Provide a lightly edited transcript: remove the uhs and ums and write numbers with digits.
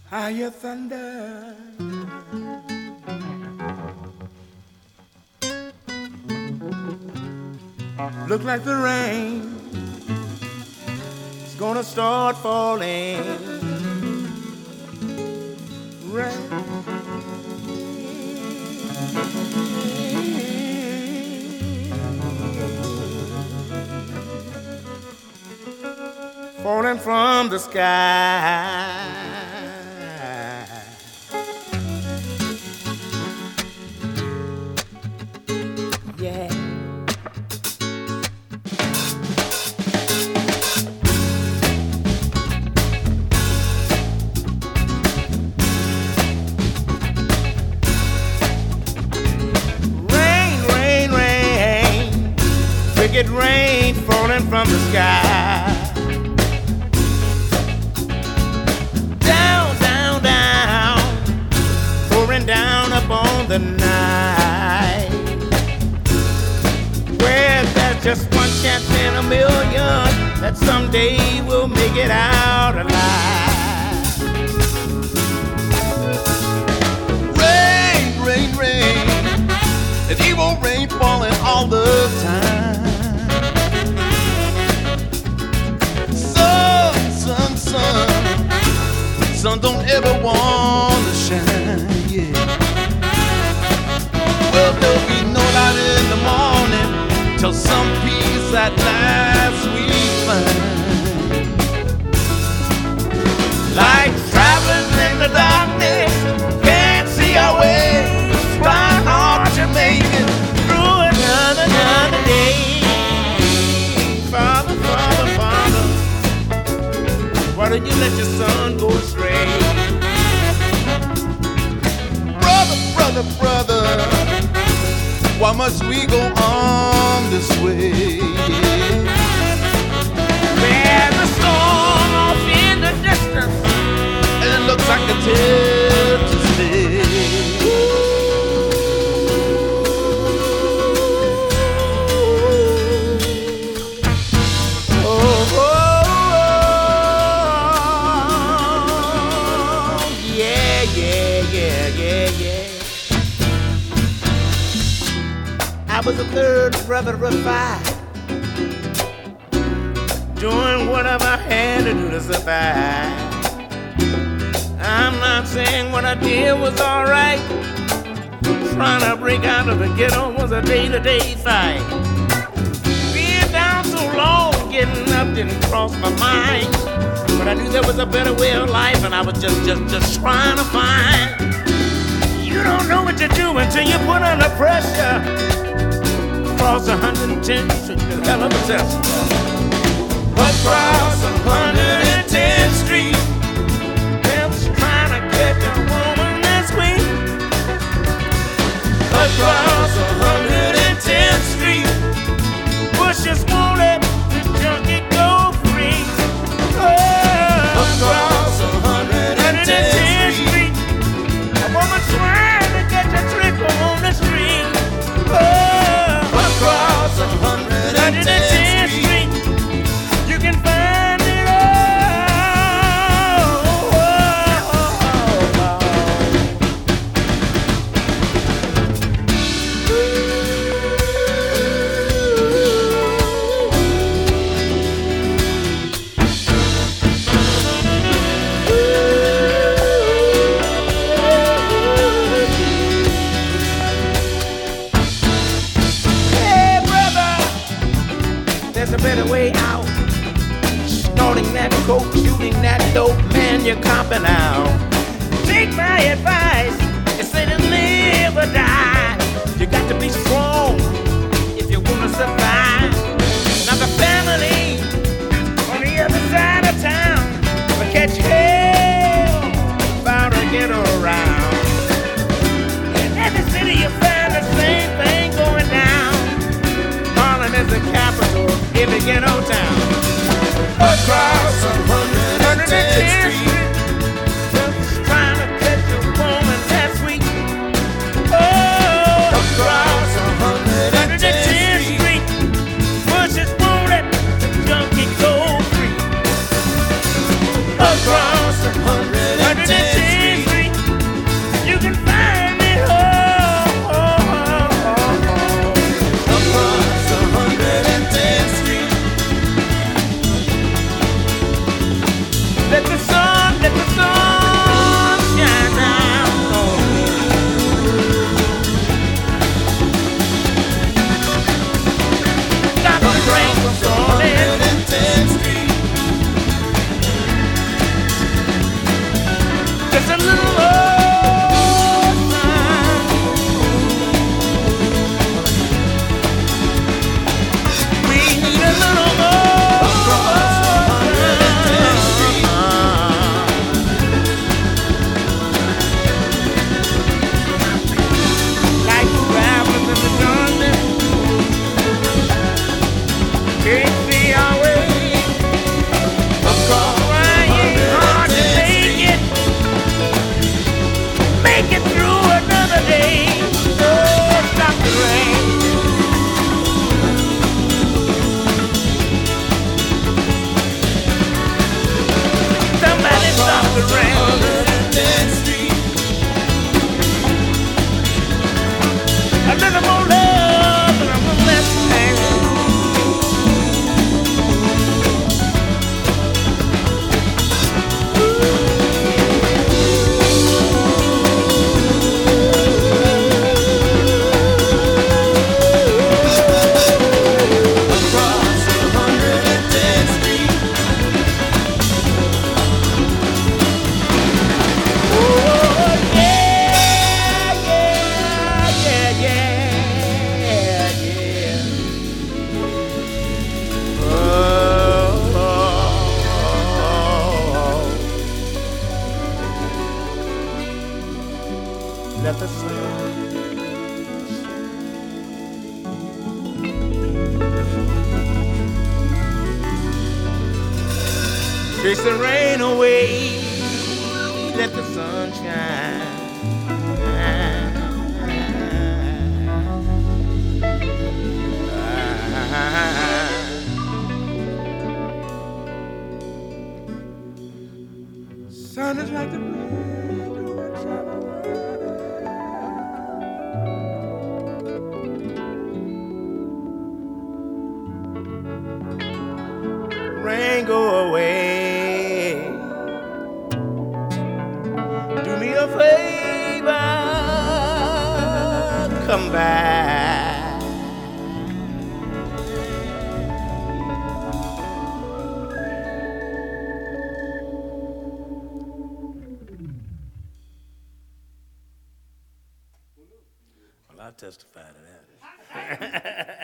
I hear thunder. Look like the rain is gonna start falling. Rain. Falling from the sky. Yeah. Rain, rain, rain. Wicked rain falling from the sky. Down upon the night, where there's just one chance in a million that someday we'll make it out alive. Rain, rain, rain, and evil rain falling all the time. Sun, sun, sun, sun don't ever wanna shine. Well, there'll be no light in the morning till some peace at last we find. Like travelers in the darkness, can't see our way, trying hard to make it through another day. Father, Father, Father, why don't you let your son go astray? Brother, brother, why must we go on this way? There's a storm off in the distance, and it looks like it's here to stay. Oh, yeah, yeah, yeah, yeah, yeah. I was the third brother of five, doing whatever I had to do to survive. I'm not saying what I did was alright. Trying to break out of the ghetto was a day-to-day fight. Being down so long, getting up didn't cross my mind. But I knew there was a better way of life, and I was just trying to find. You don't know what to do until you put under pressure. Across 110th Street, a hell of a test. Across 110th Street, pimps trying to catch a woman that's sweet. Across 110th Street, bushes won't let the junkie go free. Oh, across 110th Street, a woman trying to catch a trick on the street. Oh, across 110th Street, you can find it all. Hey, brother, there's a better way out. Snorting that coke, shooting that dope, man, you're copping out. Take my advice, it's say to live or die. You got to be strong if you wanna survive. Now the family on the other side of town will catch hell about to get around. In every city you find the same thing going down. Harlem is the capital of every ghetto town. Across 110th Street, just trying to catch a woman that's sweet. Oh, across 110th Street, the sun. Chase the rain away, let the sun shine. Sun is like the rain go away. Do me a favor, come back. Well, I testify to that.